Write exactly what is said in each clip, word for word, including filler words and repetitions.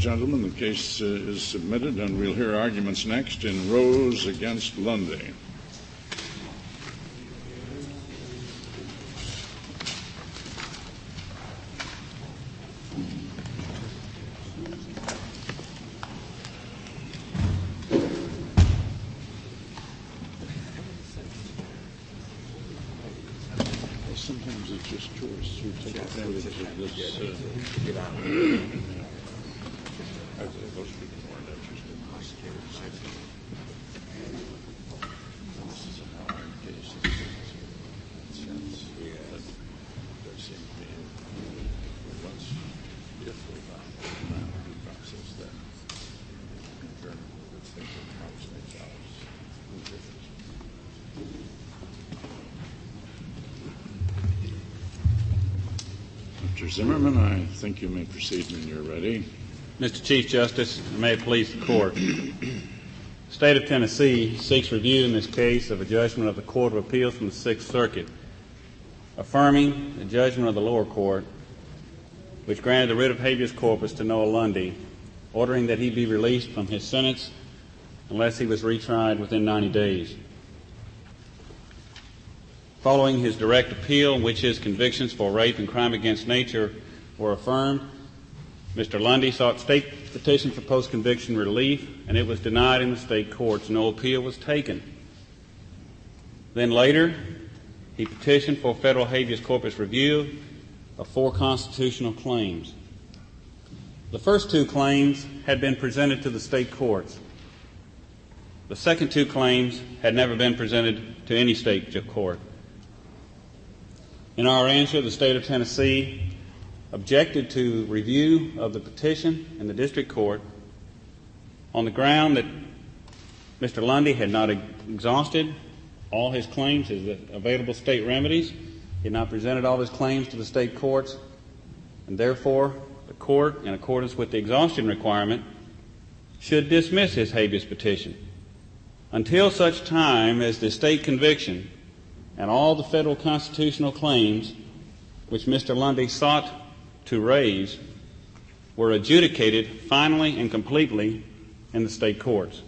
gentlemen, the case uh, is submitted, and we'll hear arguments next in Rose against Lundy. Sometimes it's just choice to take advantage of this. Uh, get out. Those people weren't interested in prosecuting safety. This is a hard case. Since there seems to be once if we found the due process that concurrent with things that Congress makes out no difference. Mister Zimmerman, I think you may proceed when you're ready. Mister Chief Justice, and may it please the Court. The State of Tennessee seeks review in this case of a judgment of the Court of Appeals from the Sixth Circuit, affirming the judgment of the lower court, which granted the writ of habeas corpus to Noah Lundy, ordering that he be released from his sentence unless he was retried within ninety days. Following his direct appeal, in which his convictions for rape and crime against nature were affirmed, Mister Lundy sought state petition for post-conviction relief, and it was denied in the state courts. No appeal was taken. Then later, he petitioned for federal habeas corpus review of four constitutional claims. The first two claims had been presented to the state courts. The second two claims had never been presented to any state court. In our answer, the State of Tennessee objected to review of the petition in the district court on the ground that Mister Lundy had not exhausted all his claims, his available state remedies. He had not presented all his claims to the state courts, and therefore the court, in accordance with the exhaustion requirement, should dismiss his habeas petition until such time as the state conviction and all the federal constitutional claims which Mister Lundy sought to raise were adjudicated finally and completely in the state courts.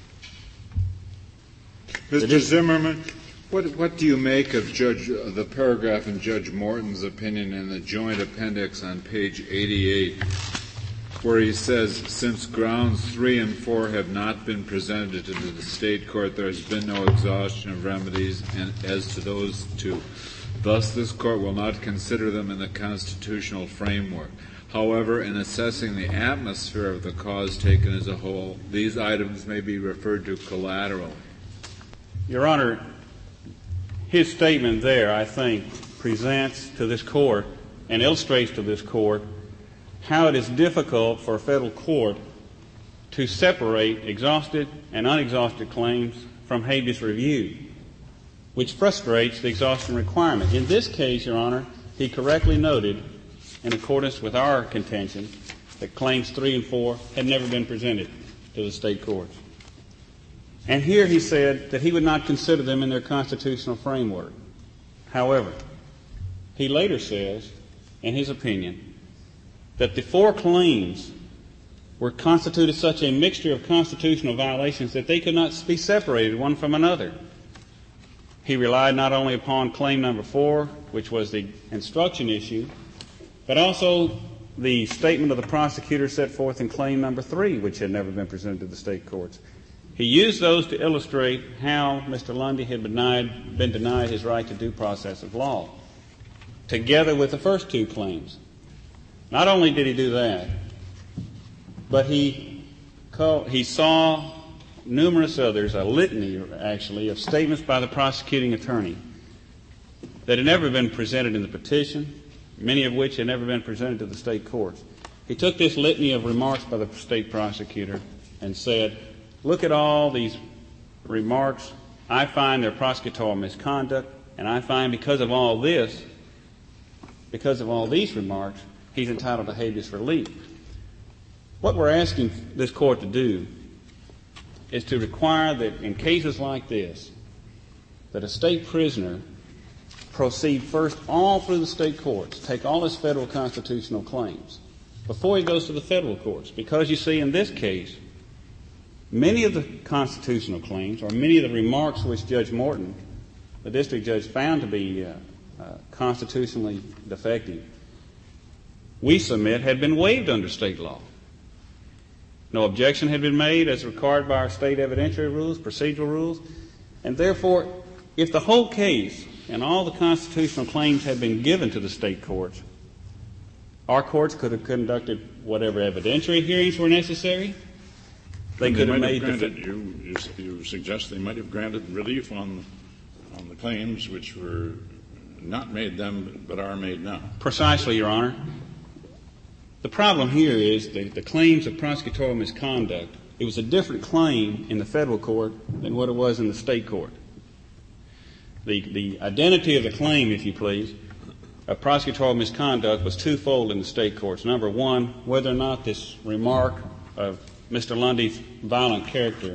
Mister Zimmerman, what, what do you make of Judge uh, the paragraph in Judge Morton's opinion in the joint appendix on page eighty-eight, where he says, since grounds three and four have not been presented to the state court, there has been no exhaustion of remedies and as to those two. Thus, this court will not consider them in the constitutional framework. However, in assessing the atmosphere of the cause taken as a whole, these items may be referred to collateral. Your Honor, his statement there, I think, presents to this court and illustrates to this court how it is difficult for a federal court to separate exhausted and unexhausted claims from habeas review, which frustrates the exhaustion requirement. In this case, Your Honor, he correctly noted, in accordance with our contention, that claims three and four had never been presented to the state courts. And here he said that he would not consider them in their constitutional framework. However, he later says, in his opinion, that the four claims were constituted such a mixture of constitutional violations that they could not be separated one from another. He relied not only upon claim number four, which was the instruction issue, but also the statement of the prosecutor set forth in claim number three, which had never been presented to the state courts. He used those to illustrate how Mister Lundy had been denied, been denied his right to due process of law, together with the first two claims. Not only did he do that, but he called, he saw numerous others, a litany actually, of statements by the prosecuting attorney that had never been presented in the petition, many of which had never been presented to the state courts. He took this litany of remarks by the state prosecutor and said, look at all these remarks. I find their prosecutorial misconduct, and I find because of all this, because of all these remarks, he's entitled to habeas relief. What we're asking this court to do is to require that in cases like this, that a state prisoner proceed first all through the state courts, take all his federal constitutional claims, before he goes to the federal courts. Because you see, in this case, many of the constitutional claims, or many of the remarks which Judge Morton, the district judge, found to be uh, uh, constitutionally defective, we submit had been waived under state law. No objection had been made as required by our state evidentiary rules, procedural rules, and therefore, if the whole case and all the constitutional claims had been given to the state courts, our courts could have conducted whatever evidentiary hearings were necessary. They and could they have might made have the granted, you, you, you suggest they might have granted relief on on the claims which were not made then but are made now. Precisely, Your Honor. The problem here is that the claims of prosecutorial misconduct, it was a different claim in the federal court than what it was in the state court. The, the identity of the claim, if you please, of prosecutorial misconduct was twofold in the state courts. Number one, whether or not this remark of Mister Lundy's violent character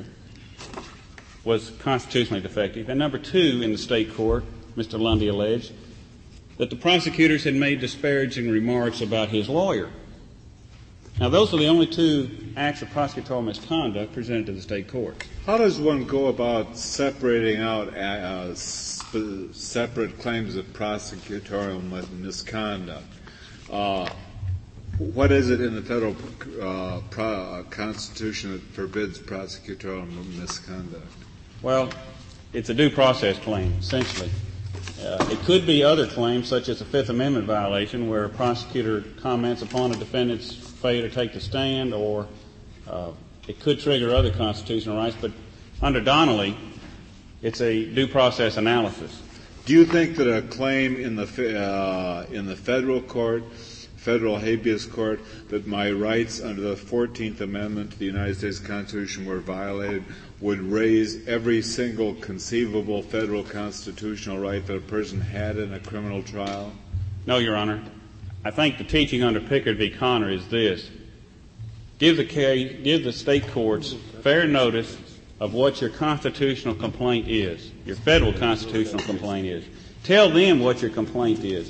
was constitutionally defective. And number two, in the state court, Mister Lundy alleged that the prosecutors had made disparaging remarks about his lawyer. Now, those are the only two acts of prosecutorial misconduct presented to the state courts. How does one go about separating out uh, sp- separate claims of prosecutorial misconduct? Uh, what is it in the federal uh, pro- uh, Constitution that forbids prosecutorial misconduct? Well, it's a due process claim, essentially. Uh, it could be other claims, such as a Fifth Amendment violation, where a prosecutor comments upon a defendant's failure to take the stand, or uh, it could trigger other constitutional rights. But under Donnelly, it's a due process analysis. Do you think that a claim in the uh, in the federal court, federal habeas court, that my rights under the fourteenth Amendment to the United States Constitution were violated would raise every single conceivable federal constitutional right that a person had in a criminal trial? No, Your Honor. I think the teaching under Pickard v. Connor is this: give the case, give the state courts fair notice of what your constitutional complaint is, your federal constitutional complaint is. Tell them what your complaint is.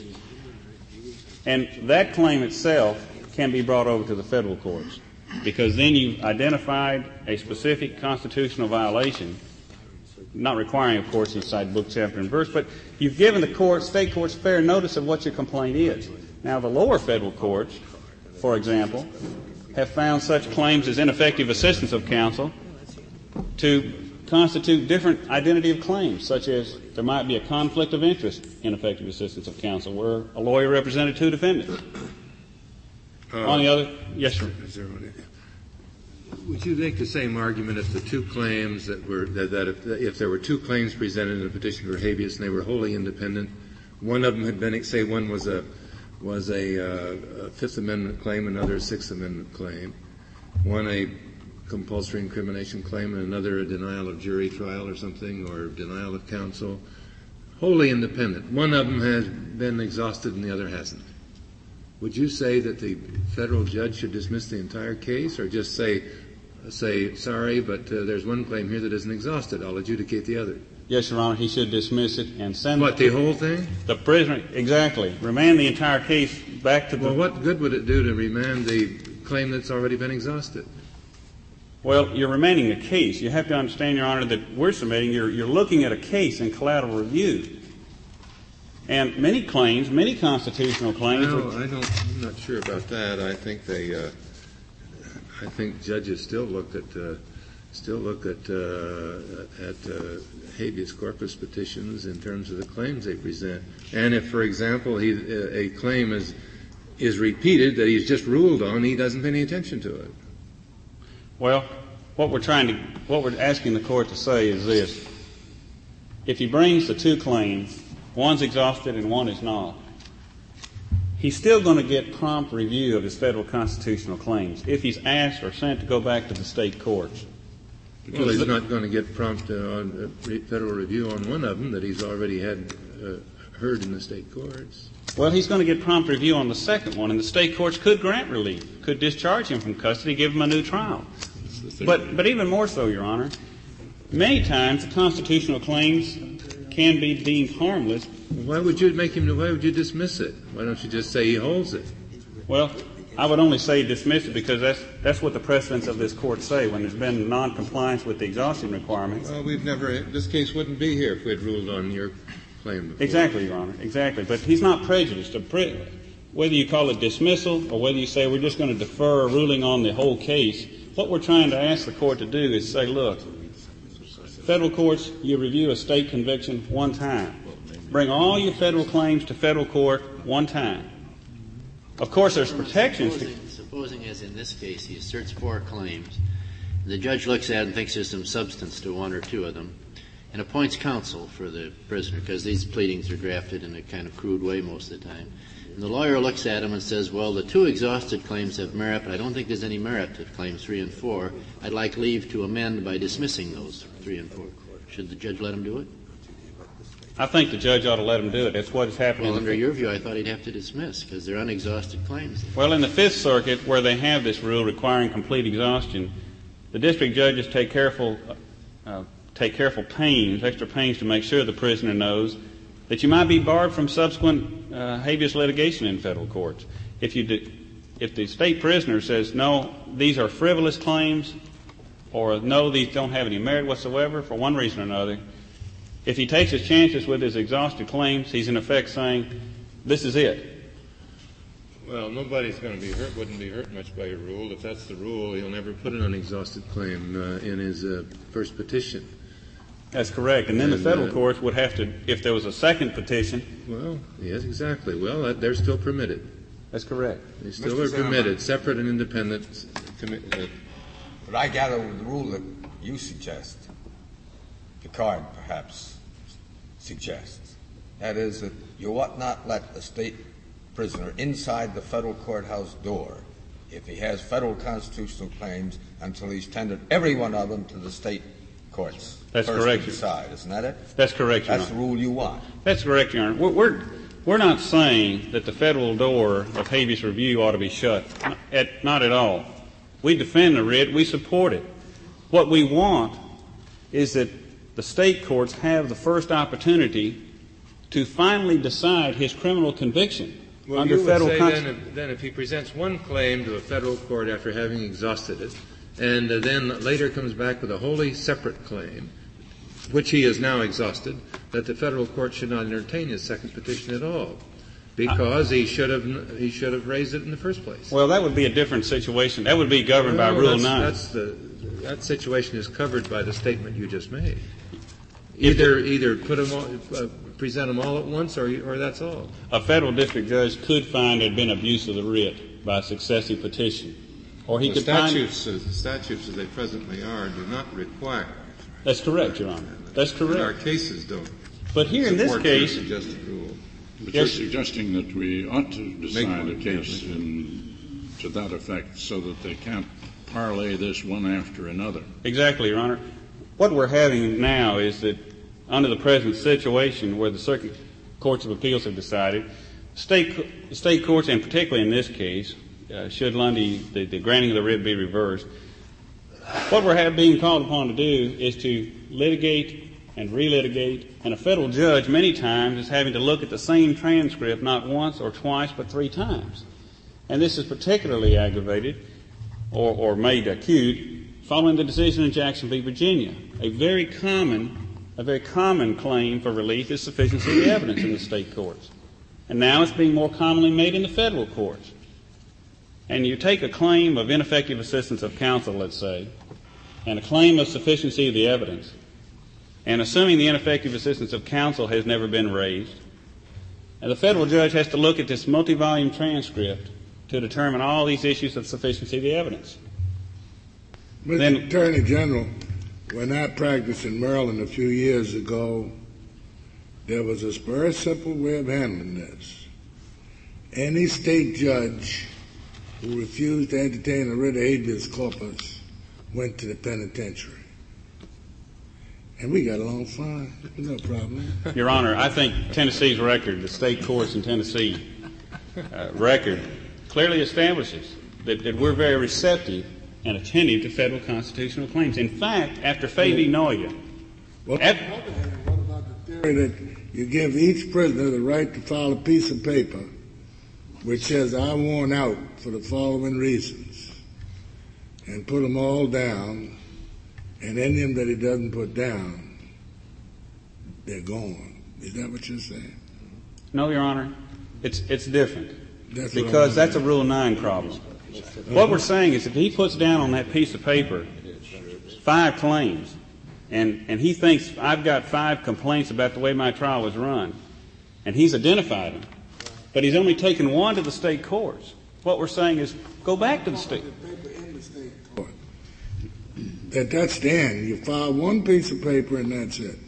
And that claim itself can be brought over to the federal courts, because then you've identified a specific constitutional violation, not requiring, of course, you cite book, chapter, and verse, but you've given the court, state courts fair notice of what your complaint is. Now, the lower federal courts, for example, have found such claims as ineffective assistance of counsel to constitute different identity of claims, such as there might be a conflict of interest in effective assistance of counsel, where a lawyer represented two defendants. Uh, On the other, yes, sir. Would you make the same argument if the two claims that were that, that if, if there were two claims presented in a petition for habeas and they were wholly independent, one of them had been, say, one was a was a, uh, a Fifth Amendment claim, another a Sixth Amendment claim, one a compulsory incrimination claim, and another a denial of jury trial or something, or denial of counsel, wholly independent. One of them has been exhausted and the other hasn't. Would you say that the federal judge should dismiss the entire case, or just say, say, sorry, but uh, there's one claim here that isn't exhausted, I'll adjudicate the other? Yes, Your Honor, he should dismiss it and send What, the whole thing? The prisoner, exactly. Remand the entire case back to the... Well, what good would it do to remand the claim that's already been exhausted? Well, you're remanding a case. You have to understand, Your Honor, that we're submitting, you're, you're looking at a case in collateral review. And many claims, many constitutional claims... No, I don't, I'm not sure about that. I think they, uh, I think judges still look at, uh, still look at, uh, at, uh, habeas corpus petitions in terms of the claims they present. And if, for example, he, a claim is, is repeated that he's just ruled on, he doesn't pay any attention to it. Well, what we're trying to, what we're asking the court to say is this. If he brings the two claims, one's exhausted and one is not, he's still going to get prompt review of his federal constitutional claims if he's asked or sent to go back to the state courts. Well, he's not going to get prompt uh, on uh, federal review on one of them that he's already had uh, heard in the state courts. Well, he's going to get prompt review on the second one, and the state courts could grant relief, could discharge him from custody, give him a new trial. But, but even more so, Your Honor, many times the constitutional claims can be deemed harmless. Why would you make him? Why would you dismiss it? Why don't you just say he holds it? Well, I would only say dismiss it because that's that's what the precedents of this court say when there's been non-compliance with the exhaustion requirements. Well, we've never. This case wouldn't be here if we had ruled on your claim before. Exactly, Your Honor. Exactly. But he's not prejudiced. Whether you call it dismissal or whether you say we're just going to defer a ruling on the whole case, what we're trying to ask the court to do is say, look, federal courts, you review a state conviction one time. Bring all your federal claims to federal court one time. Of course, there's protections. Supposing, to... supposing, as in this case, he asserts four claims, the judge looks at it and thinks there's some substance to one or two of them, and appoints counsel for the prisoner, because these pleadings are drafted in a kind of crude way most of the time. And the lawyer looks at him and says, well, the two exhausted claims have merit, but I don't think there's any merit to claims three and four. I'd like leave to amend by dismissing those three and four. Should the judge let him do it? I think the judge ought to let him do it. That's what is happening. Well, under your view, I thought he'd have to dismiss because they're unexhausted claims. Well, in the Fifth Circuit, where they have this rule requiring complete exhaustion, the district judges take careful, uh, take careful pains, extra pains to make sure the prisoner knows that you might be barred from subsequent uh, habeas litigation in federal courts. If you do, if the state prisoner says, no, these are frivolous claims, or no, these don't have any merit whatsoever for one reason or another, if he takes his chances with his exhausted claims, he's in effect saying, this is it. Well, nobody's going to be hurt, wouldn't be hurt much by your rule. If that's the rule, he'll never put an unexhausted claim uh, in his uh, first petition. That's correct. And then and, the federal uh, courts would have to, if there was a second petition. Well, yes, exactly. Well, that, they're still permitted. That's correct. They still Mister are permitted, separate and independent. Commi- uh, But I gather with the rule that you suggest, Picard perhaps suggests, that is that you ought not let a state prisoner inside the federal courthouse door if he has federal constitutional claims until he's tendered every one of them to the state courts. That's first correct. To decide, isn't that it? That's correct, Your That's the Honor. rule you want. That's correct, Your Honor. We're, we're, we're not saying that the federal door of habeas review ought to be shut. Not at, not at all. We defend the writ. We support it. What we want is that the state courts have the first opportunity to finally decide his criminal conviction well, under you would federal say constitution. then, if, then if he presents one claim to a federal court after having exhausted it, and uh, then later comes back with a wholly separate claim, which he has now exhausted, that the federal court should not entertain his second petition at all, because he should have he should have raised it in the first place. Well, that would be a different situation. That would be governed well, by Rule that's, nine. That's the, that situation is covered by the statement you just made. Either either put them all, uh, present them all at once, or or that's all. A federal district judge could find there had been abuse of the writ by successive petition, or he the could statutes, find. as, the statutes as they presently are do not require. That's correct, Your Honor. That's correct. Our cases don't. But here in this support your case, suggested rule. But Yes. you're suggesting that we ought to decide one, a case yeah, in, to that effect so that they can't parlay this one after another. exactly, Your Honor. What we're having now is that under the present situation where the circuit courts of appeals have decided, state state courts, and particularly in this case, uh, should Lundy, the, the granting of the writ be reversed, what we're have, being called upon to do is to litigate and relitigate, and a federal judge many times is having to look at the same transcript not once or twice but three times. And this is particularly aggravated or, or made acute following the decision in Jackson v. Virginia. A very common a very common claim for relief is sufficiency of the evidence in the state courts. And now it's being more commonly made in the federal courts. And you take a claim of ineffective assistance of counsel, let's say, and a claim of sufficiency of the evidence, and assuming the ineffective assistance of counsel has never been raised, and the federal judge has to look at this multi-volume transcript to determine all these issues of sufficiency of the evidence. Mister Then, Attorney General, when I practiced in Maryland a few years ago, there was a very simple way of handling this. Any state judge who refused to entertain a writ of habeas corpus went to the penitentiary. And we got along fine. No problem. Your Honor, I think Tennessee's record, the state courts in Tennessee uh, record, clearly establishes that, that we're very receptive and attentive to federal constitutional claims. In fact, after Fay v. Noya, Well, at, what about the theory that you give each prisoner the right to file a piece of paper which says, I want out for the following reasons, and put them all down, and any of them that he doesn't put down, they're gone. Is that what you're saying? No, Your Honor. It's, it's different. That's what because I that's a Rule nine problem. What we're saying is if he puts down on that piece of paper five claims, and, and he thinks I've got five complaints about the way my trial was run, and he's identified them, but he's only taken one to the state courts, what we're saying is go back to the state. That that's the end. You file one piece of paper and that's it,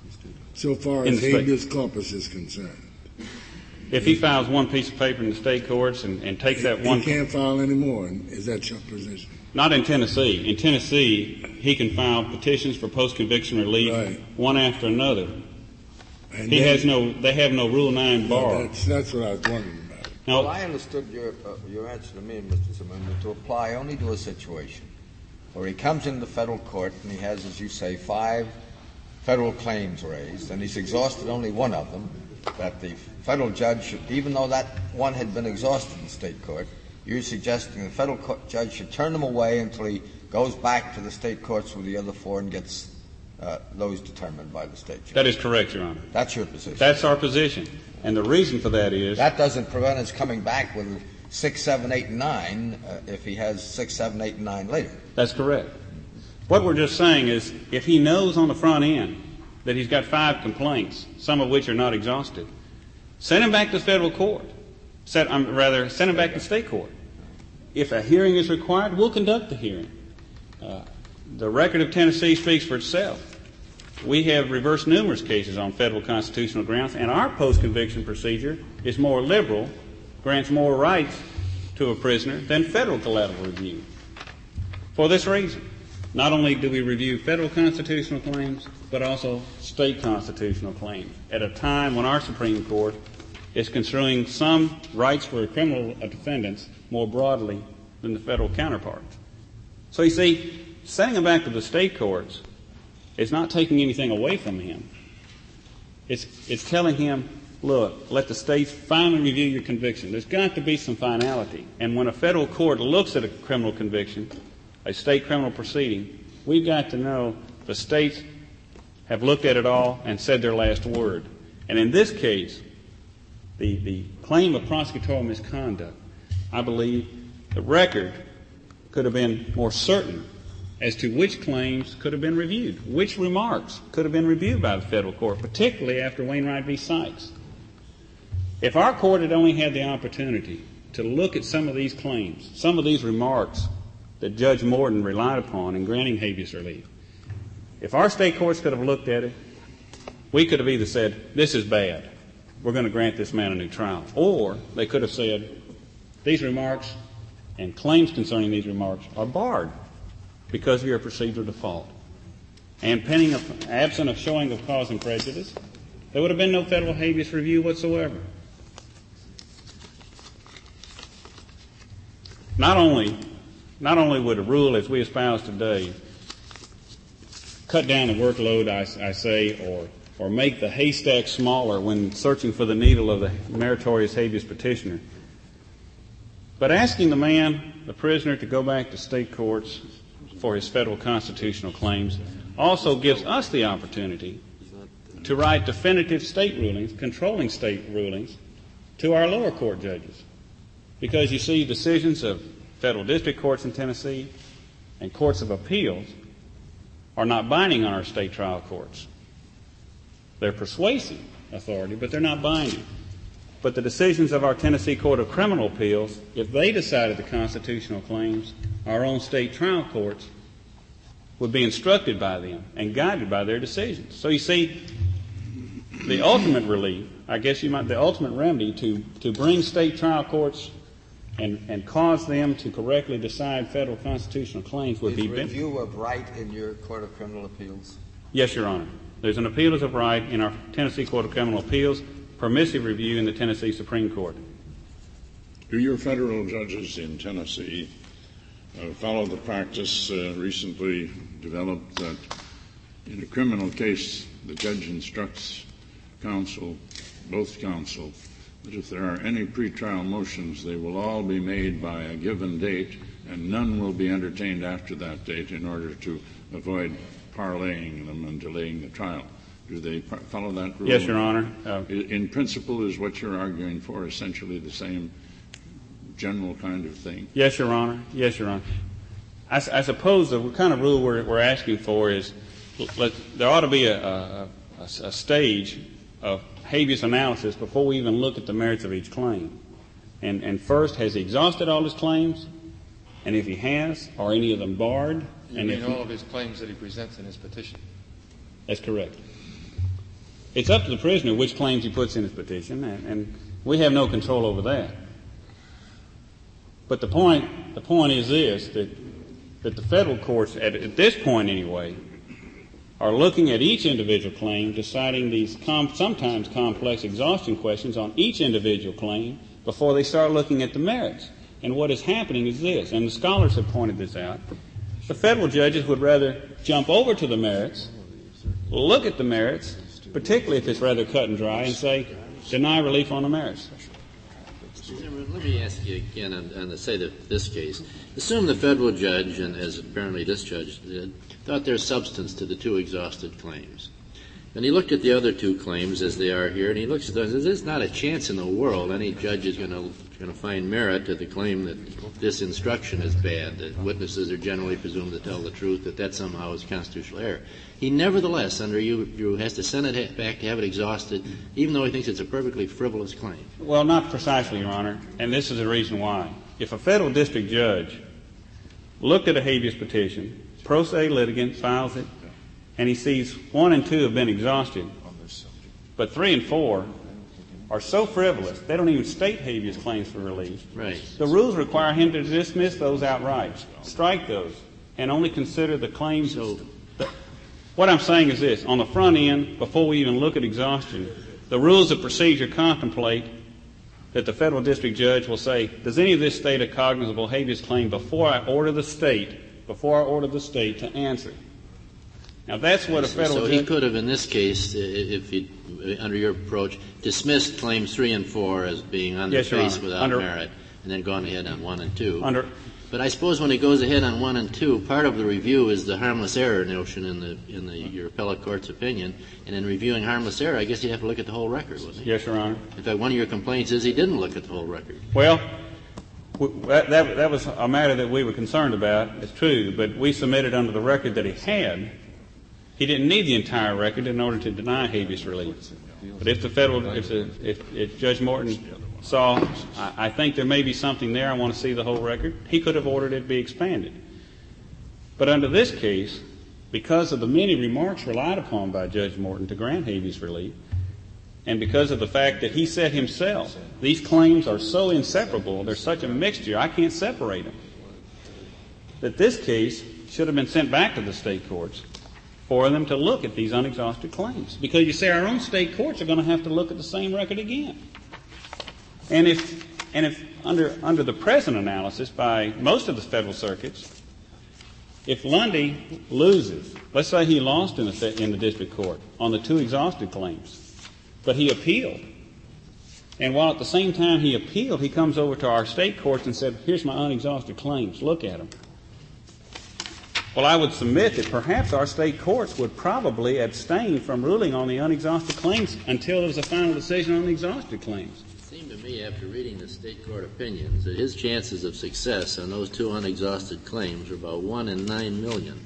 so far In as the state. habeas corpus is concerned. If he files one piece of paper in the state courts and, and takes that He one... can't file any more. Is that your position? Not in Tennessee. In Tennessee, he can file petitions for post-conviction relief Right. one after another. And He then- has no, they have no Rule nine No, bar. that's, that's what I was wondering about. No, Well, I understood your, uh, your answer to me, Mister Zimmerman, to apply only to a situation where he comes into federal court and he has, as you say, five federal claims raised, and he's exhausted only one of them, that the federal judge should, even though that one had been exhausted in state court, you're suggesting the federal court judge should turn them away until he goes back to the state courts with the other four and gets uh, those determined by the state judge. that is correct, Your Honor. That's your position. That's our position. And the reason for that is... That doesn't prevent us coming back with six, seven, eight, and nine uh, if he has six, seven, eight, and nine later. That's correct. What we're just saying is if he knows on the front end that he's got five complaints, some of which are not exhausted, send him back to federal court. Set, um, rather, send him back to state court. If a hearing is required, we'll conduct the hearing. Uh, the record of Tennessee speaks for itself. We have reversed numerous cases on federal constitutional grounds, and our post-conviction procedure is more liberal, grants more rights to a prisoner than federal collateral review. For this reason, not only do we review federal constitutional claims, but also state constitutional claims at a time when our Supreme Court is construing some rights for criminal defendants more broadly than the federal counterparts. So you see, sending him back to the state courts is not taking anything away from him. It's, it's telling him, look, let the states finally review your conviction. There's got to be some finality. And when a federal court looks at a criminal conviction, a state criminal proceeding, we've got to know the states have looked at it all and said their last word. And in this case, the, the claim of prosecutorial misconduct, I believe the record could have been more certain as to which claims could have been reviewed, which remarks could have been reviewed by the federal court, particularly after Wainwright v. Sykes. If our court had only had the opportunity to look at some of these claims, some of these remarks that Judge Morton relied upon in granting habeas relief, if our state courts could have looked at it, we could have either said, this is bad, we're going to grant this man a new trial, or they could have said, these remarks and claims concerning these remarks are barred because of your procedural default. And pending a, absent of showing of cause and prejudice, there would have been no federal habeas review whatsoever. Not only, not only would a rule as we espouse today cut down the workload, I, I say, or, or make the haystack smaller when searching for the needle of the meritorious habeas petitioner, but asking the man, the prisoner, to go back to state courts for his federal constitutional claims also gives us the opportunity to write definitive state rulings, controlling state rulings, to our lower court judges. Because you see, decisions of federal district courts in Tennessee and courts of appeals are not binding on our state trial courts. They're persuasive authority, but they're not binding. But the decisions of our Tennessee Court of Criminal Appeals, if they decided the constitutional claims, our own state trial courts would be instructed by them and guided by their decisions. So you see, the ultimate relief, I guess you might, the ultimate remedy to, to bring state trial courts and, and cause them to correctly decide federal constitutional claims would Is be... review of right in your Court of Criminal Appeals? Yes, Your Honor. There's an appeal of right in our Tennessee Court of Criminal Appeals, permissive review in the Tennessee Supreme Court. Do your federal judges in Tennessee uh, follow the practice uh, recently developed that in a criminal case the judge instructs counsel, both counsel, that if there are any pretrial motions, they will all be made by a given date, and none will be entertained after that date in order to avoid parlaying them and delaying the trial. Do they par- follow that rule? Yes, Your Honor. Uh, in, in principle, is what you're arguing for essentially the same general kind of thing? Yes, Your Honor. Yes, Your Honor. I, I suppose the kind of rule we're, we're asking for is let, there ought to be a, a, a, a stage of habeas analysis before we even look at the merits of each claim. And, and first, has he exhausted all his claims? And if he has, are any of them barred? You and mean if all he, of his claims that he presents in his petition? That's correct. It's up to the prisoner which claims he puts in his petition, and, and we have no control over that. But the point, the point is this, that, that the federal courts, at, at this point anyway, are looking at each individual claim, deciding these com- sometimes complex exhaustion questions on each individual claim before they start looking at the merits. And what is happening is this, and the scholars have pointed this out, the federal judges would rather jump over to the merits, look at the merits, particularly if it's rather cut and dry, and say, deny relief on the merits. Let me ask you again on, on the say that this case. Assume the federal judge, and as apparently this judge did, thought there's substance to the two exhausted claims. And he looked at the other two claims as they are here, and he looks at those and says, there's not a chance in the world any judge is going to going to find merit to the claim that this instruction is bad, that witnesses are generally presumed to tell the truth, that that somehow is constitutional error. He nevertheless, under you, you has to send it back to have it exhausted, even though he thinks it's a perfectly frivolous claim. Well, not precisely, Your Honor, and this is the reason why. If a federal district judge looked at a habeas petition, pro se litigant files it, and he sees one and two have been exhausted, but three and four are so frivolous, they don't even state habeas claims for relief. Right. The rules require him to dismiss those outright, strike those, and only consider the claims. So, what I'm saying is this. On the front end, before we even look at exhaustion, the rules of procedure contemplate that the federal district judge will say, does any of this state a cognizable habeas claim before I order the state, before I order the state to answer? Now, that's what a federal So judge... he could have, in this case, if he, under your approach, dismissed claims three and four as being on yes, their face Honor. without under, merit, and then gone ahead on one and two. Under, but I suppose when he goes ahead on one and two, part of the review is the harmless error notion in the in the your appellate court's opinion. And in reviewing harmless error, I guess you'd have to look at the whole record, wouldn't he? Yes, Your Honor. In fact, one of your complaints is he didn't look at the whole record. Well, that, that, that was a matter that we were concerned about. It's true, but we submitted under the record that he had. He didn't need the entire record in order to deny habeas relief. But if the federal, if, the, if, if Judge Morton saw, I, I think there may be something there, I want to see the whole record, he could have ordered it to be expanded. But under this case, because of the many remarks relied upon by Judge Morton to grant habeas relief, and because of the fact that he said himself, these claims are so inseparable, they're such a mixture, I can't separate them, that this case should have been sent back to the state courts for them to look at these unexhausted claims. Because you say our own state courts are going to have to look at the same record again. And if, and if under, under the present analysis by most of the federal circuits, if Lundy loses, let's say he lost in the, in the district court on the two exhausted claims, but he appealed. And while at the same time he appealed, he comes over to our state courts and said, here's my unexhausted claims, look at them. Well, I would submit that perhaps our state courts would probably abstain from ruling on the unexhausted claims until there was a final decision on the exhausted claims. It seemed to me, after reading the state court opinions, that his chances of success on those two unexhausted claims were about one in nine million.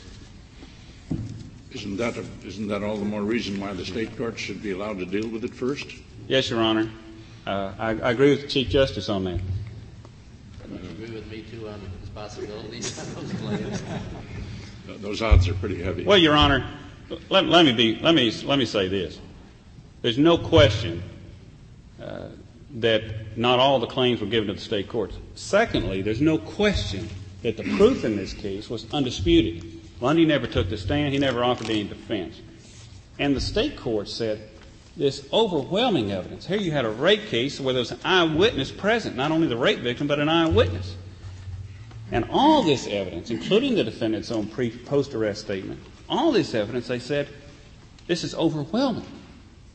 Isn't that a, isn't that all the more reason why the state courts should be allowed to deal with it first? Yes, Your Honor. Uh, I, I agree with the Chief Justice on that. You agree with me, too, on the possibilities of those claims? Those odds are pretty heavy. Well, Your Honor, let, let me be. Let me let me say this. There's no question uh, that not all the claims were given to the state courts. Secondly, there's no question that the proof in this case was undisputed. Lundy never took the stand. He never offered any defense. And the state court said this overwhelming evidence. Here you had a rape case where there was an eyewitness present, not only the rape victim, but an eyewitness. And all this evidence, including the defendant's own pre- post-arrest statement, all this evidence, they said, this is overwhelming.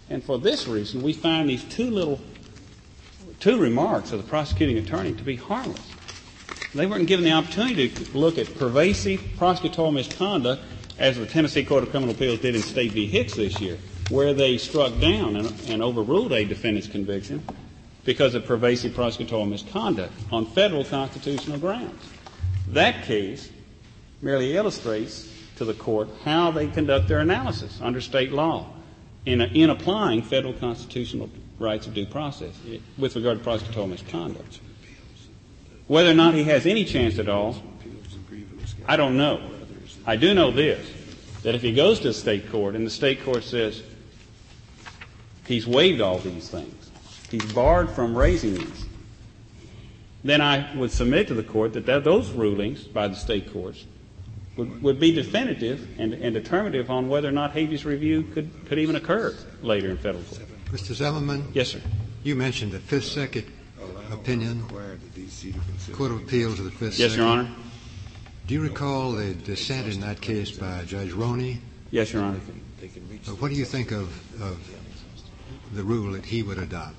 And for this reason, we find these two little, two remarks of the prosecuting attorney to be harmless. They weren't given the opportunity to look at pervasive prosecutorial misconduct, as the Tennessee Court of Criminal Appeals did in State v. Hicks this year, where they struck down and, and overruled a defendant's conviction because of pervasive prosecutorial misconduct on federal constitutional grounds. That case merely illustrates to the court how they conduct their analysis under state law in, a, in applying federal constitutional rights of due process with regard to prosecutorial misconduct. Whether or not he has any chance at all, I don't know. I do know this, that if he goes to the state court and the state court says he's waived all these things, he's barred from raising these, then I would submit to the court that, that those rulings by the state courts would, would be definitive and, and determinative on whether or not habeas review could, could even occur later in federal court. Mister Zimmerman? Yes, sir. You mentioned the Fifth Circuit opinion, Court of Appeals of the Fifth Yes, Circuit. Your Honor. Do you recall the dissent in that case by Judge Roney? Yes, Your Honor. Uh, what do you think of, of the rule that he would adopt?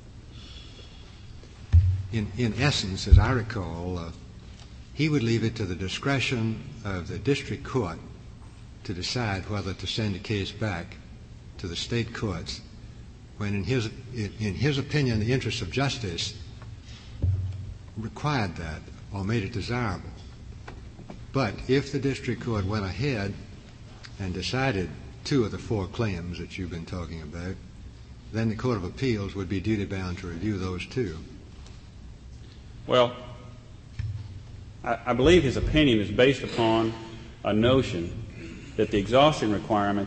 In, in essence, as I recall, uh, he would leave it to the discretion of the district court to decide whether to send a case back to the state courts, when in his, in, in his opinion, the interests of justice required that or made it desirable. But if the district court went ahead and decided two of the four claims that you've been talking about, then the Court of Appeals would be duty-bound to review those two. Well, I, I believe his opinion is based upon a notion that the exhaustion requirement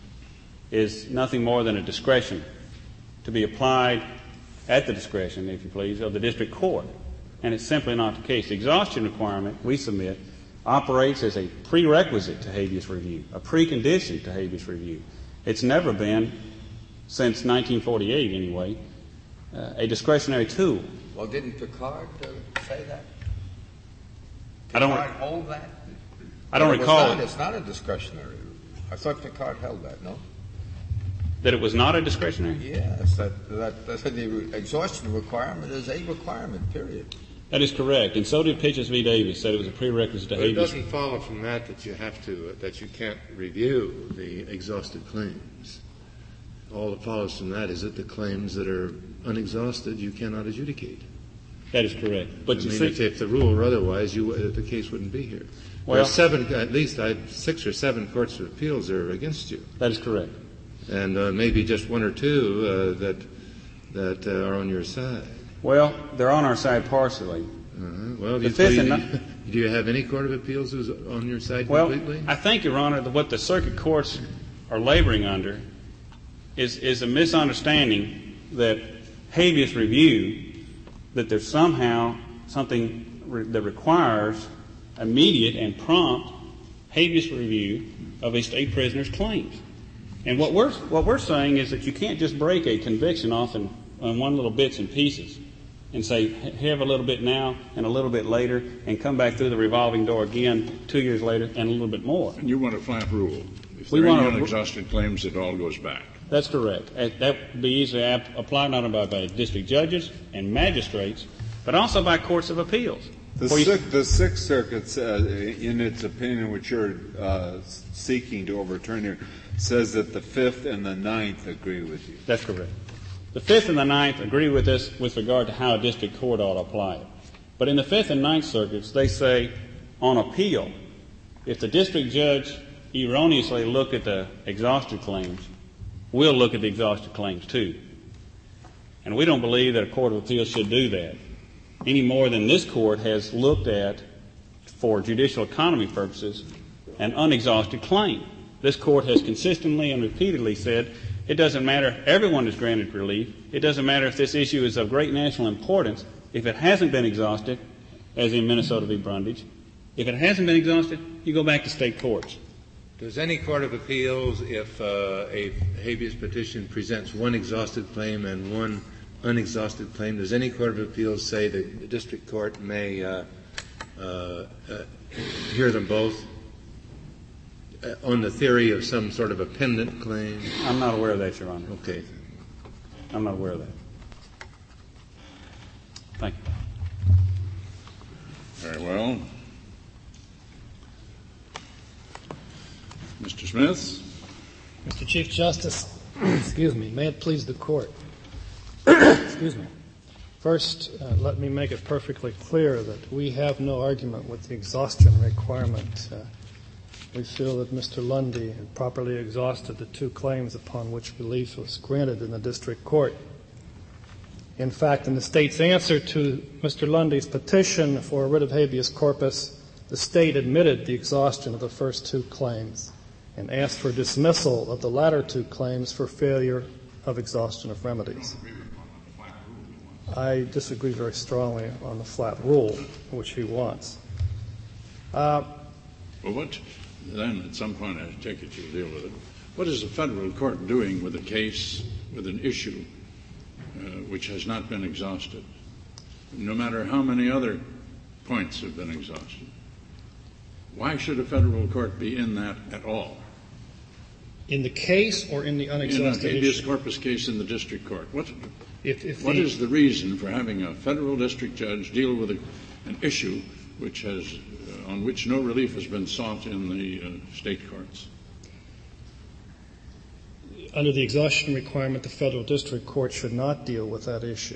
is nothing more than a discretion to be applied at the discretion, if you please, of the district court. And it's simply not the case. The exhaustion requirement, we submit, operates as a prerequisite to habeas review, a precondition to habeas review. It's never been, since nineteen forty-eight anyway, uh, a discretionary tool. Well, didn't Picard uh, say that? Picard I don't hold that? I don't it recall not, it's not a discretionary. I thought Picard held that. No. That it was not a discretionary? Yes, that, that, that the exhaustion requirement is a requirement, period. That is correct. And so did Pitchess v. Davis, said it was a prerequisite to But it habeas. doesn't follow from that that you have to, uh, that you can't review the exhausted claims. All that follows from that is that the claims that are unexhausted you cannot adjudicate. That is correct. But I you mean, see, if, if the rule were otherwise, you, uh, the case wouldn't be here. Well, there are seven, at least I, six or seven courts of appeals are against you. that is correct. And uh, maybe just one or two uh, that that uh, are on your side. Well, they're on our side partially. Uh-huh. Well, do The you, fifth do, and you, ni- do you have any court of appeals who's on your side Well, completely? I think, Your Honor, that what the circuit courts are laboring under is, is a misunderstanding that habeas review, that there's somehow something re- that requires immediate and prompt habeas review of a state prisoner's claims. And what we're, what we're saying is that you can't just break a conviction off in, in one little bits and pieces and say, have a little bit now and a little bit later and come back through the revolving door again two years later and a little bit more. And you want a flat rule. If We there are want any a- unexhausted claims, it all goes back. That's correct. Uh, That would be easily ap- applied not only by, by district judges and magistrates, but also by courts of appeals. The, Where you- six, the Sixth Circuit, uh, in its opinion, which you're uh, seeking to overturn here, says that the Fifth and the Ninth agree with you. That's correct. The Fifth and the Ninth agree with us with regard to how a district court ought to apply it. But in the Fifth and Ninth Circuits, they say on appeal, if the district judge erroneously looked at the exhausted claims, we'll look at the exhausted claims too. And we don't believe that a court of appeals should do that, any more than this court has looked at, for judicial economy purposes, an unexhausted claim. This court has consistently and repeatedly said it doesn't matter if everyone is granted relief. It doesn't matter if this issue is of great national importance. If it hasn't been exhausted, as in Minnesota v. Brundage, if it hasn't been exhausted, you go back to state courts. Does any court of appeals, if uh, a habeas petition presents one exhausted claim and one unexhausted claim, does any court of appeals say that the district court may uh, uh, uh, hear them both? uh, on the theory of some sort of a pendant claim? I'm not aware of that, Your Honor. Okay. I'm not aware of that. Thank you. Very well. Mister Smith? Mister Chief Justice, excuse me, may it please the Court. Excuse me. First, uh, let me make it perfectly clear that we have no argument with the exhaustion requirement. Uh, we feel that Mister Lundy had properly exhausted the two claims upon which relief was granted in the district court. In fact, in the state's answer to Mister Lundy's petition for a writ of habeas corpus, the state admitted the exhaustion of the first two claims and asked for dismissal of the latter two claims for failure of exhaustion of remedies. I disagree very strongly on the flat rule, which he wants. Uh, well, what, then at some point I take it you'll deal with it. What is the federal court doing with a case, with an issue, uh, which has not been exhausted, no matter how many other points have been exhausted? Why should a federal court be in that at all? In the case or in the unexhausted in a habeas issue? corpus case in the district court? What, if, if what the, is the reason for having a federal district judge deal with a, an issue which has, uh, on which no relief has been sought in the uh, state courts? Under the exhaustion requirement, the federal district court should not deal with that issue.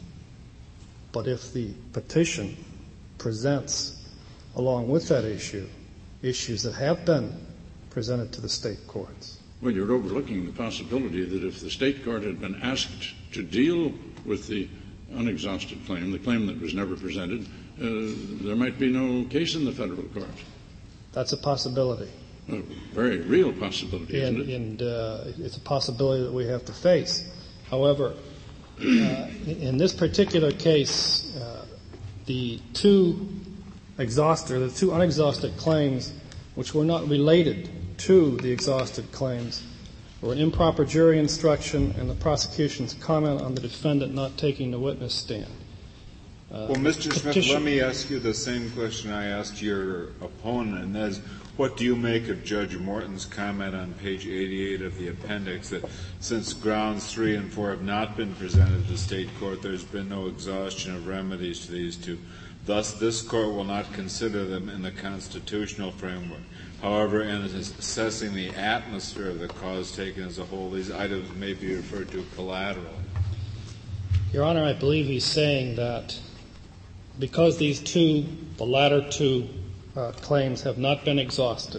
But if the petition presents, along with that issue, issues that have been presented to the state courts. Well, you're overlooking the possibility that if the state court had been asked to deal with the unexhausted claim, the claim that was never presented, uh, there might be no case in the federal court. That's a possibility. A very real possibility, and, isn't it? And uh, it's a possibility that we have to face. However, uh, in this particular case, uh, the two exhausted, the two unexhausted claims, which were not related to the exhausted claims, were an improper jury instruction and the prosecution's comment on the defendant not taking the witness stand. Uh, well, Mister Smith, petition- let me ask you the same question I asked your opponent, and that is, what do you make of Judge Morton's comment on page eighty-eight of the appendix that since grounds three and four have not been presented to state court, there's been no exhaustion of remedies to these two. Thus, this court will not consider them in the constitutional framework. However, in assessing the atmosphere of the cause taken as a whole, these items may be referred to collaterally. Your Honor, I believe he's saying that because these two, the latter two uh, claims have not been exhausted,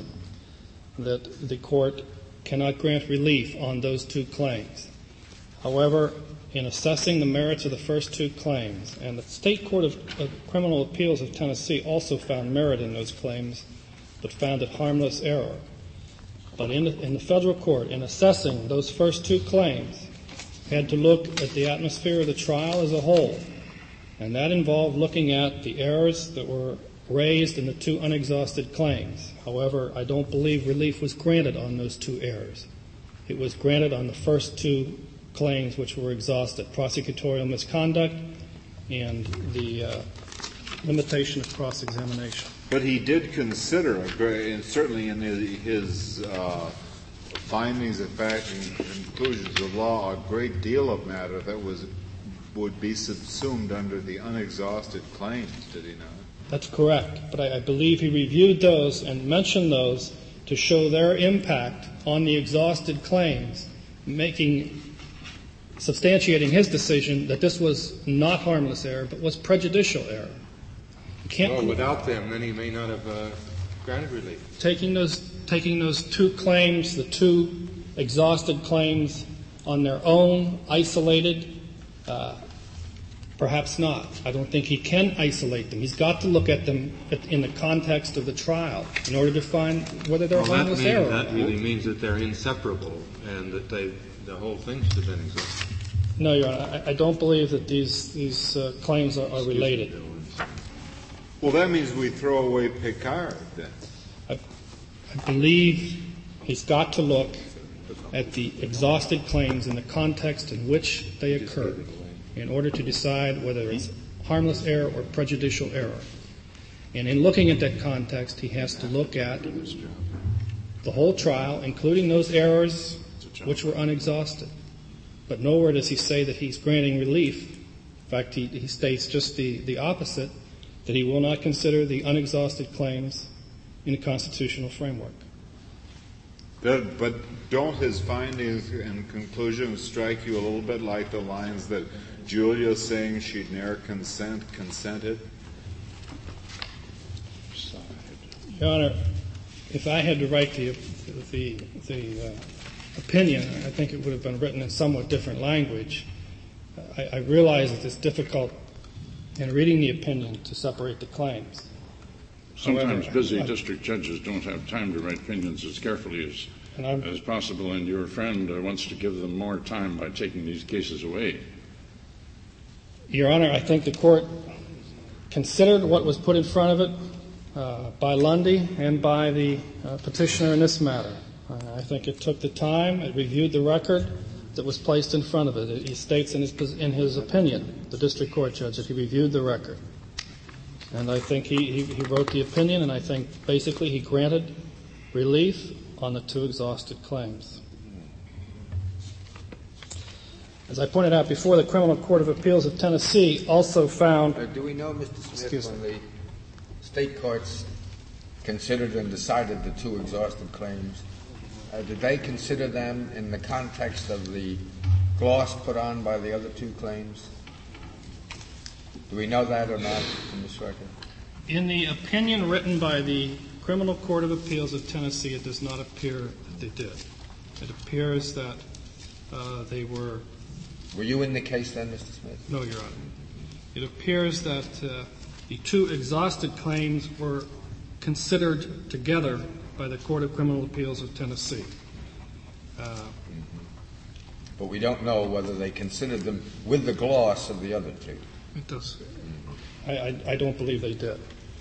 that the court cannot grant relief on those two claims. However, in assessing the merits of the first two claims, and the State Court of, of Criminal Appeals of Tennessee also found merit in those claims, but found it harmless error. But in the, in the federal court, in assessing those first two claims, had to look at the atmosphere of the trial as a whole, and that involved looking at the errors that were raised in the two unexhausted claims. However, I don't believe relief was granted on those two errors. It was granted on the first two claims which were exhausted, prosecutorial misconduct and the uh, limitation of cross-examination. But he did consider, and certainly in his, his uh, findings of fact and conclusions of law, a great deal of matter that was would be subsumed under the unexhausted claims, did he not? That's correct. But I, I believe he reviewed those and mentioned those to show their impact on the exhausted claims, making substantiating his decision that this was not harmless error, but was prejudicial error. You can't well, without them, then he may not have uh, granted relief. Taking those, taking those two claims, the two exhausted claims on their own, isolated, uh, perhaps not. I don't think he can isolate them. He's got to look at them in the context of the trial in order to find whether they're well, harmless that mean, error. That really means that they're inseparable and that they, the whole thing should have been exhausted. No, Your Honor, I, I don't believe that these these uh, claims are, are related. Well, that means we throw away Picard, then. I, I believe he's got to look at the exhausted claims in the context in which they occurred in order to decide whether it's harmless error or prejudicial error. And in looking at that context, he has to look at the whole trial, including those errors which were unexhausted. But nowhere does he say that he's granting relief. In fact, he, he states just the, the opposite, that he will not consider the unexhausted claims in a constitutional framework. That, but don't his findings and conclusions strike you a little bit like the lines that Julia saying she'd ne'er consent, consented? Your Honor, if I had to write the, the, the uh, opinion, I think it would have been written in somewhat different language. I, I realize that it's difficult in reading the opinion to separate the claims. Sometimes However, busy I, district judges don't have time to write opinions as carefully as, as possible, and your friend uh, wants to give them more time by taking these cases away. Your Honor, I think the Court considered what was put in front of it uh, by Lundy and by the uh, petitioner in this matter. Uh, I think it took the time, it reviewed the record that was placed in front of it. He states in his, in his opinion, the district court judge, that he reviewed the record. And I think he, he, he wrote the opinion, and I think basically he granted relief on the two exhausted claims. As I pointed out before, the Criminal Court of Appeals of Tennessee also found... Uh, do we know, Mister Smith, Excuse when me. the state courts considered and decided the two exhausted claims, uh, did they consider them in the context of the gloss put on by the other two claims? Do we know that or not in this record? In the opinion written by the Criminal Court of Appeals of Tennessee, it does not appear that they did. It appears that uh, they were... Were you in the case then, Mister Smith? No, Your Honor. It appears that uh, the two exhausted claims were considered together by the Court of Criminal Appeals of Tennessee. Uh, mm-hmm. But we don't know whether they considered them with the gloss of the other two. It does. I, I, I don't believe they did.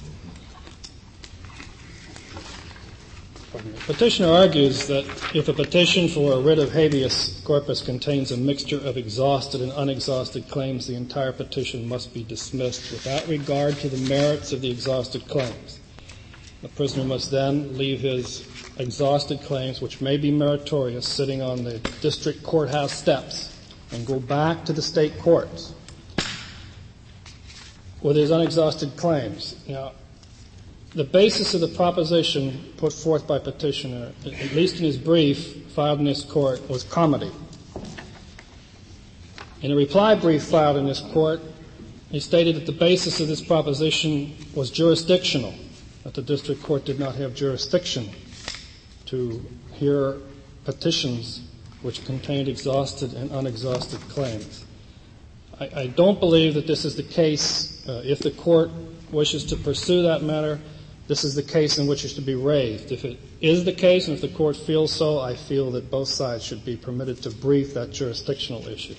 Petitioner argues that if a petition for a writ of habeas corpus contains a mixture of exhausted and unexhausted claims, the entire petition must be dismissed without regard to the merits of the exhausted claims. The prisoner must then leave his exhausted claims, which may be meritorious, sitting on the district courthouse steps and go back to the state courts with his unexhausted claims. Now, the basis of the proposition put forth by petitioner, at least in his brief filed in this court, was comity. In a reply brief filed in this court, he stated that the basis of this proposition was jurisdictional, that the district court did not have jurisdiction to hear petitions which contained exhausted and unexhausted claims. I, I don't believe that this is the case. Uh, if the court wishes to pursue that matter, this is the case in which it should be raised. If it is the case, and if the court feels so, I feel that both sides should be permitted to brief that jurisdictional issue.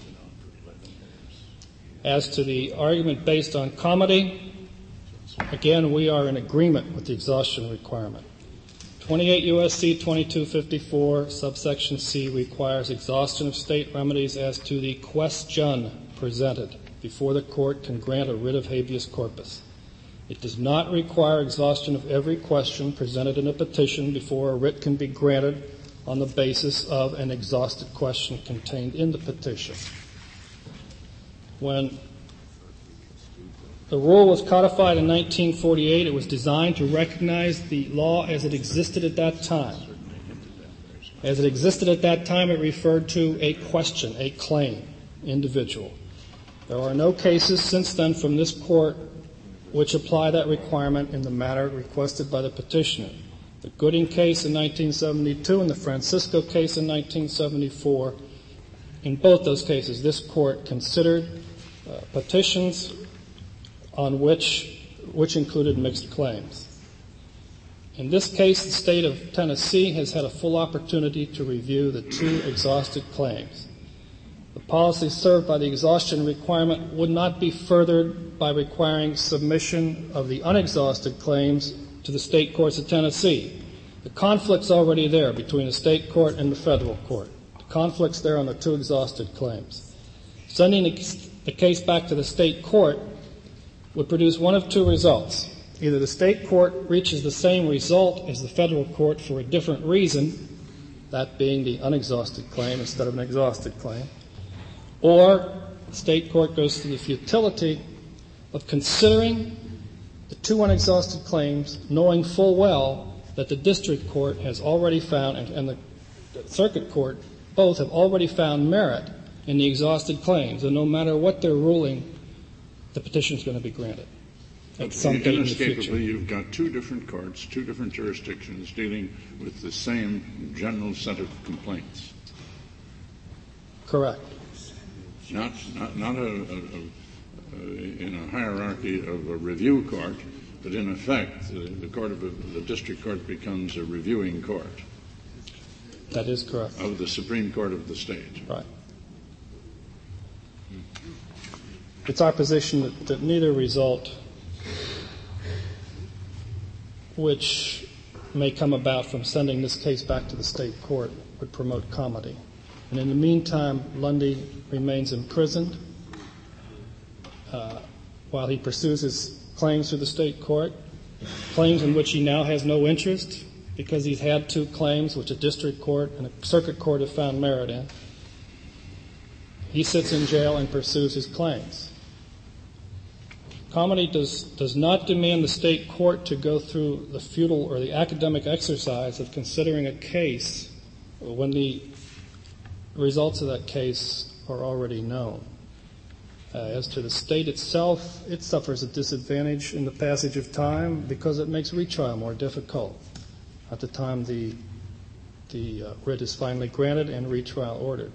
As to the argument based on comity, again, we are in agreement with the exhaustion requirement. twenty-eight U S C twenty-two fifty-four, subsection C, requires exhaustion of state remedies as to the question presented before the court can grant a writ of habeas corpus. It does not require exhaustion of every question presented in a petition before a writ can be granted on the basis of an exhausted question contained in the petition. When the rule was codified in nineteen forty-eight, it was designed to recognize the law as it existed at that time. As it existed at that time, it referred to a question, a claim, individual. There are no cases since then from this court which apply that requirement in the manner requested by the petitioner. The Gooding case in nineteen seventy-two and the Francisco case in nineteen seventy-four, in both those cases, this court considered uh, petitions on which, which included mixed claims. In this case, the state of Tennessee has had a full opportunity to review the two exhausted claims. The policy served by the exhaustion requirement would not be furthered by requiring submission of the unexhausted claims to the state courts of Tennessee. The conflict's already there between the state court and the federal court. The conflict's there on the two exhausted claims. Sending the case back to the state court would produce one of two results. Either the state court reaches the same result as the federal court for a different reason, that being the unexhausted claim instead of an exhausted claim, or the state court goes through the futility of considering the two unexhausted claims, knowing full well that the district court has already found, and, and the circuit court both have already found merit in the exhausted claims, and no matter what their ruling, the petition is going to be granted at some date in the future. Inescapably, you've got two different courts, two different jurisdictions dealing with the same general set of complaints. Correct. Not, not, not a, a, a, in a hierarchy of a review court, but in effect, the, the court of a, the district court becomes a reviewing court. That is correct. Of the Supreme Court of the state. Right. It's our position that, that neither result, which may come about from sending this case back to the state court, would promote comedy. And in the meantime, Lundy remains imprisoned uh, while he pursues his claims through the state court, claims in which he now has no interest because he's had two claims which a district court and a circuit court have found merit in. He sits in jail and pursues his claims. Comedy does, does not demand the state court to go through the futile or the academic exercise of considering a case when the results of that case are already known. Uh, as to the state itself, it suffers a disadvantage in the passage of time because it makes retrial more difficult at the time the, the uh, writ is finally granted and retrial ordered.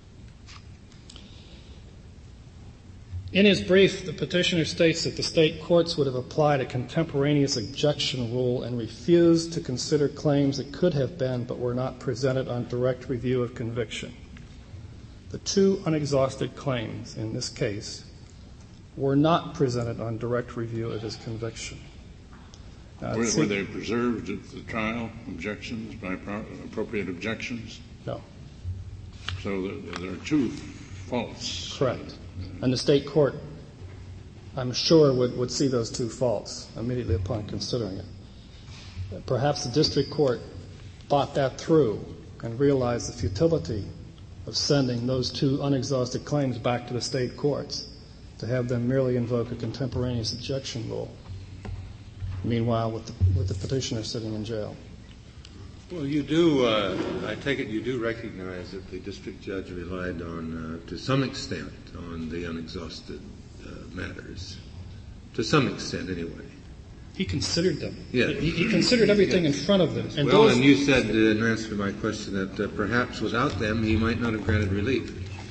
In his brief, the petitioner states that the state courts would have applied a contemporaneous objection rule and refused to consider claims that could have been but were not presented on direct review of conviction. The two unexhausted claims in this case were not presented on direct review of his conviction. Uh, were, were they preserved at the trial, objections, by pro- appropriate objections? No. So there, there are two faults. Correct. And the state court, I'm sure, would, would see those two faults immediately upon considering it. Perhaps the district court thought that through and realized the futility of sending those two unexhausted claims back to the state courts to have them merely invoke a contemporaneous objection rule. Meanwhile, with the, with the petitioner sitting in jail. Well, you do, uh, I take it you do recognize that the district judge relied on, uh, to some extent, on the unexhausted uh, matters. To some extent, anyway. He considered them. Yeah. He, he considered everything yes. in front of them. And well, those, and you said, uh, in answer to my question, that uh, perhaps without them he might not have granted relief.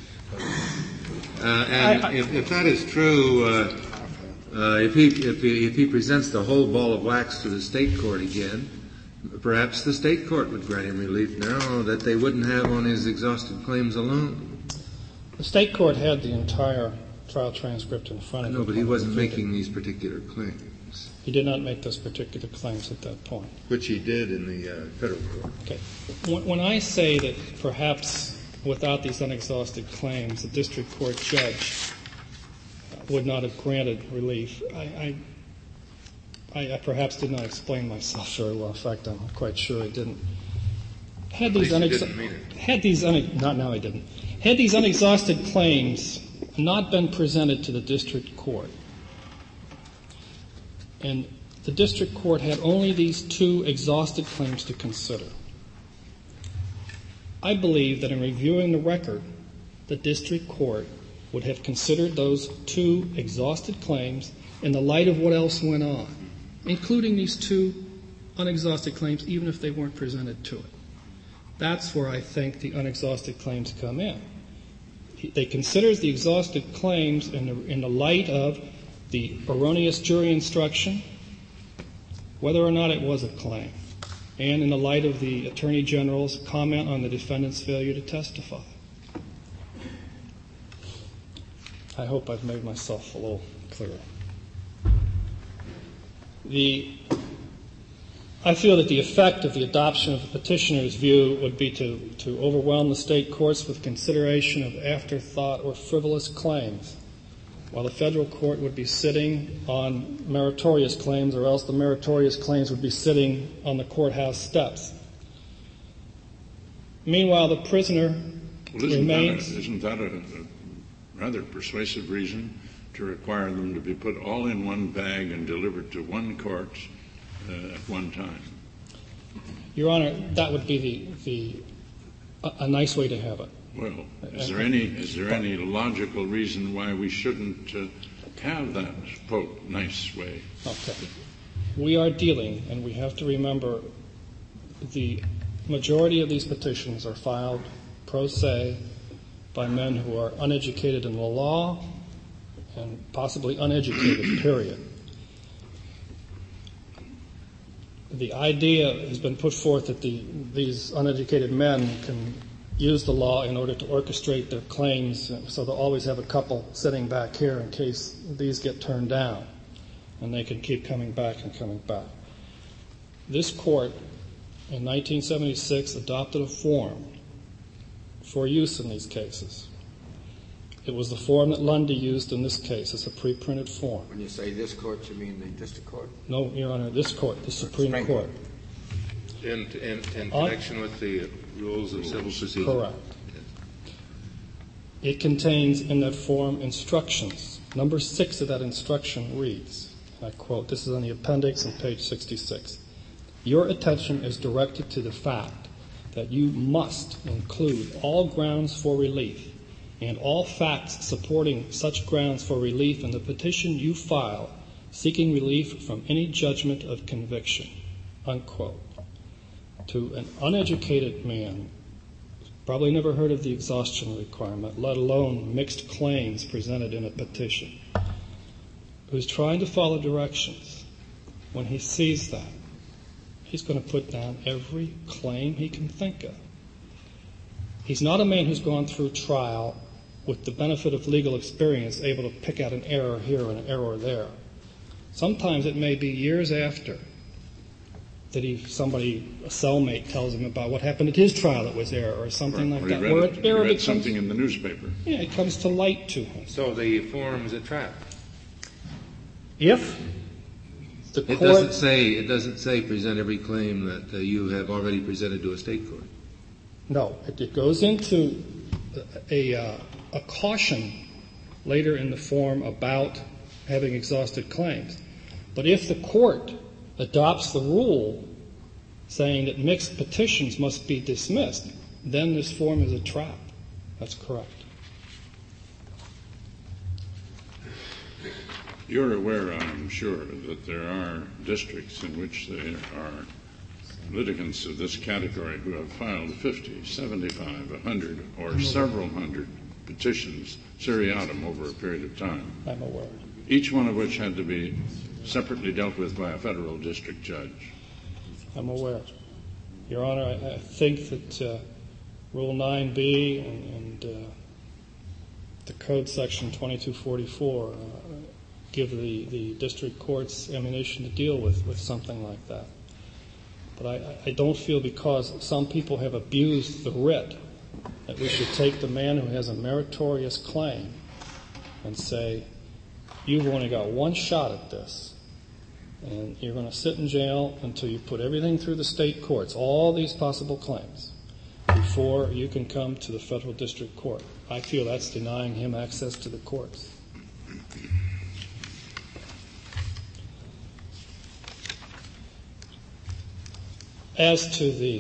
Uh, and I, I, if, if that is true, uh, uh, if he if he if he presents the whole ball of wax to the state court again, perhaps the state court would grant him relief now that they wouldn't have on his exhausted claims alone. The state court had the entire trial transcript in front of him. I know, but he wasn't making these particular claims. He did not make those particular claims at that point. Which he did in the uh, federal court. Okay. When, when I say that perhaps without these unexhausted claims, the district court judge would not have granted relief, I, I, I, I perhaps did not explain myself very well. In fact, I'm quite sure I didn't. Had these, unex- had these une- not now I didn't. Had these unexhausted claims not been presented to the district court, and the district court had only these two exhausted claims to consider, I believe that in reviewing the record, the district court would have considered those two exhausted claims in the light of what else went on, including these two unexhausted claims, even if they weren't presented to it. That's where I think the unexhausted claims come in. They considers the exhausted claims in the, in the light of the erroneous jury instruction, whether or not it was a claim, and in the light of the Attorney General's comment on the defendant's failure to testify. I hope I've made myself a little clearer. The, I feel that the effect of the adoption of the petitioner's view would be to, to overwhelm the state courts with consideration of afterthought or frivolous claims while the federal court would be sitting on meritorious claims, or else the meritorious claims would be sitting on the courthouse steps. Meanwhile, the prisoner well, isn't remains... That a, isn't that a, a rather persuasive reason to require them to be put all in one bag and delivered to one court uh, at one time? Your Honor, that would be the, the a, a nice way to have it. Well, is there any is there any logical reason why we shouldn't uh, have that, quote, nice way? Okay. We are dealing, and we have to remember, the majority of these petitions are filed pro se by men who are uneducated in the law and possibly uneducated, period. The idea has been put forth that the, these uneducated men can use the law in order to orchestrate their claims, so they'll always have a couple sitting back here in case these get turned down, and they can keep coming back and coming back. This court, in nineteen seventy-six, adopted a form for use in these cases. It was the form that Lundy used in this case. It's a pre-printed form. When you say this court, you mean the district court? No, Your Honor, this court, the Supreme, Supreme Court. In, in, in connection with the rules of civil procedure. Correct. It contains in that form instructions. Number six of that instruction reads, I quote, this is on the appendix on page sixty-six, "Your attention is directed to the fact that you must include all grounds for relief and all facts supporting such grounds for relief in the petition you file seeking relief from any judgment of conviction," unquote. To an uneducated man, probably never heard of the exhaustion requirement, let alone mixed claims presented in a petition, who's trying to follow directions, when he sees that, he's going to put down every claim he can think of. He's not a man who's gone through trial with the benefit of legal experience, able to pick out an error here and an error there. Sometimes it may be years after that he, somebody, a cellmate, tells him about what happened at his trial that was error or something right. like that. Read, Where it, it, error read becomes, something in the newspaper. Yeah, it comes to light to him. So the form is a trap. If the it court... doesn't say, it doesn't say present every claim that uh, you have already presented to a state court. No, it, it goes into a, a, a caution later in the form about having exhausted claims. But if the court adopts the rule saying that mixed petitions must be dismissed, then this form is a trap. That's correct. You're aware, I'm sure, that there are districts in which there are litigants of this category who have filed fifty, seventy-five, one hundred, or several hundred petitions seriatim over a period of time. I'm aware. Each one of which had to be separately dealt with by a federal district judge. I'm aware. Your Honor, I, I think that uh, Rule nine B and, and uh, the Code Section twenty-two forty-four uh, give the, the district courts ammunition to deal with, with something like that. But I, I don't feel because some people have abused the writ that we should take the man who has a meritorious claim and say, you've only got one shot at this, and you're going to sit in jail until you put everything through the state courts, all these possible claims, before you can come to the federal district court. I feel that's denying him access to the courts. As to the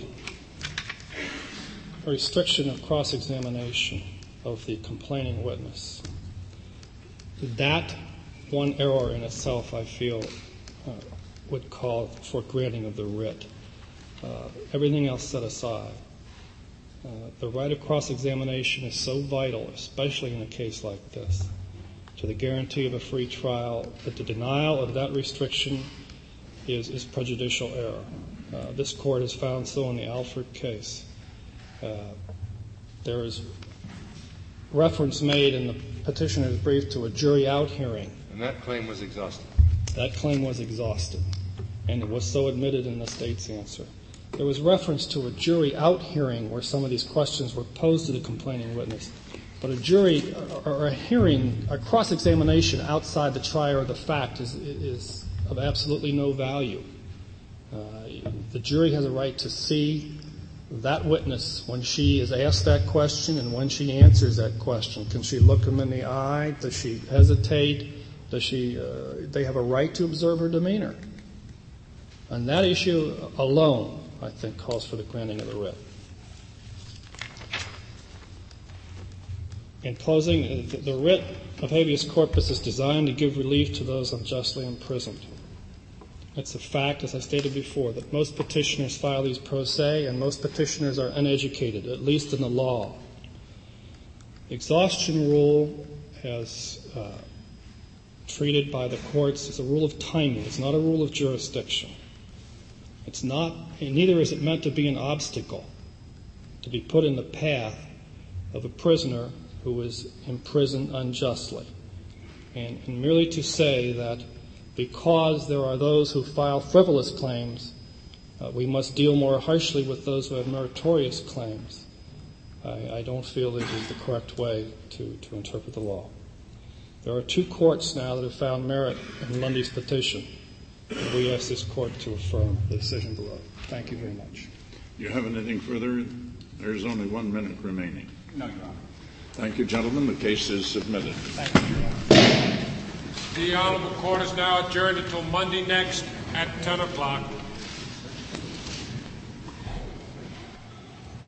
restriction of cross-examination of the complaining witness, that one error in itself, I feel, uh, would call for granting of the writ. Uh, everything else set aside. Uh, the right of cross-examination is so vital, especially in a case like this, to the guarantee of a free trial, that the denial of that restriction is, is prejudicial error. Uh, this court has found so in the Alford case. Uh, there is reference made in the petitioner's brief to a jury out hearing. And that claim was exhausted. That claim was exhausted, and it was so admitted in the state's answer. There was reference to a jury out hearing where some of these questions were posed to the complaining witness. But a jury or, or a hearing, a cross-examination outside the trier of the fact is, is of absolutely no value. Uh, the jury has a right to see that witness when she is asked that question and when she answers that question. Can she look him in the eye? Does she hesitate? Does she? Uh, they have a right to observe her demeanor. And that issue alone, I think, calls for the granting of the writ. In closing, the, the writ of habeas corpus is designed to give relief to those unjustly imprisoned. It's a fact, as I stated before, that most petitioners file these pro se, and most petitioners are uneducated, at least in the law. The exhaustion rule has uh, treated by the courts as a rule of timing. It's not a rule of jurisdiction. It's not, and neither is it meant to be an obstacle to be put in the path of a prisoner who is imprisoned unjustly. And, and merely to say that because there are those who file frivolous claims, uh, we must deal more harshly with those who have meritorious claims, I, I don't feel it is the correct way to, to interpret the law. There are two courts now that have found merit in Lundy's petition. And we ask this court to affirm the decision below. Thank you very much. You have anything further? There's only one minute remaining. No, Your Honor. Thank you, gentlemen. The case is submitted. Thank you, Your Honor. The Honorable Court is now adjourned until Monday next at ten o'clock.